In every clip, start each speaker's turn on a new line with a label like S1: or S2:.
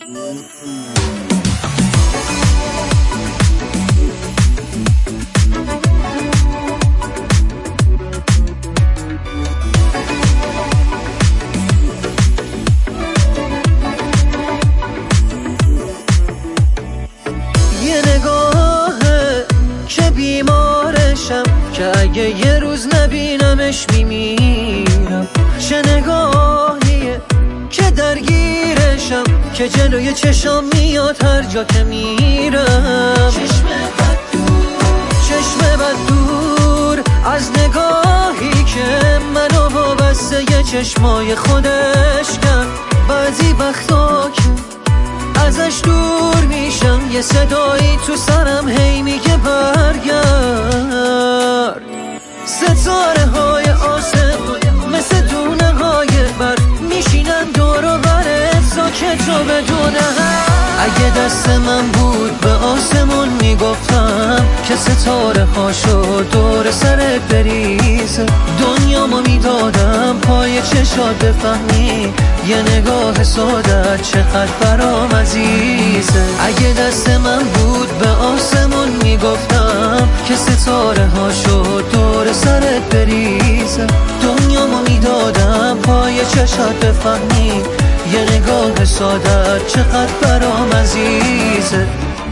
S1: بیمارشم که اگه یه روز نبینمش میمیرم. چه نگاهیه که درگیرشم که جلوی چشام میاد هر جا که میرم. چشم بد دور از نگاهی که منو وابسته یه چشمای خودش کرد. بعضی وقتا که ازش دور میشم یه صدایی تو سرم هی میگه برگرد. ستاره های آسمون مثل دونه های برق میشینن دور و برت ساکت و بدون حرف. اگه دست من بود به آسمون میگفتم که ستاره هاشو دور سرت بریزه. دنیامو میدادم پای چشات بفهمی یه نگاه سادت چقدر برام عزیزه. اگه دست من بود به آسمون میگفتم که ستاره هاشو دور سرت بریزه. دنیامو میدادم پای چشات بفهمی یه نگاه سادت چقدر برام عزیزه.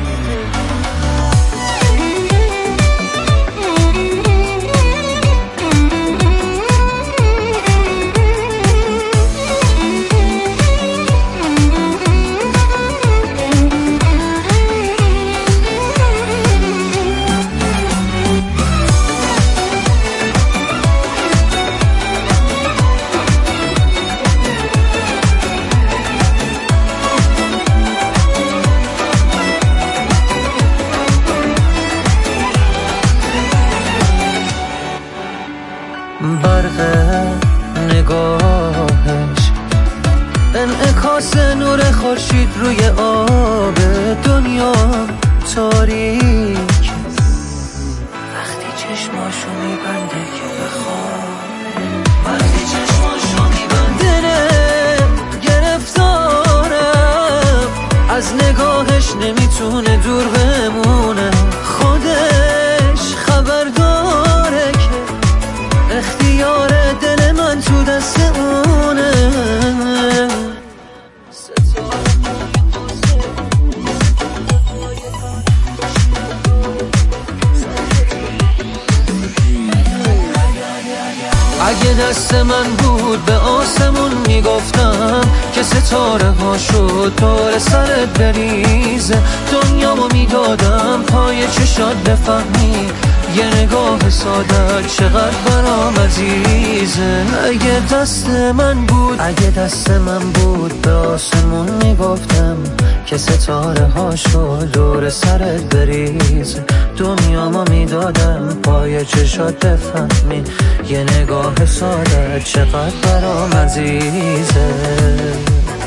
S1: برق نگاهش انعکاس نور خورشید روی آب دنیا تاریک. وقتی چشماشو میبنده که بخوابه، وقتی چشماشو میبنده گرفتارم از نگاهش نمیتونه دور بمونه. خودش خبر داره که اختیار دل من تو دست اونه. اگه دست من بود به آسمون میگفتم که ستاره هاشو دور سرت بریزه. دنیامو میدادم پای چشات بفهمی یه نگاه ساده چقدر برام عزیزه. اگه دست من بود به آسمون میگفتم که ستاره هاشو دور سرت بریزه. دنیامو میدادم پای چشات بفهمی یه نگاه ساده چقدر برام عزیزه.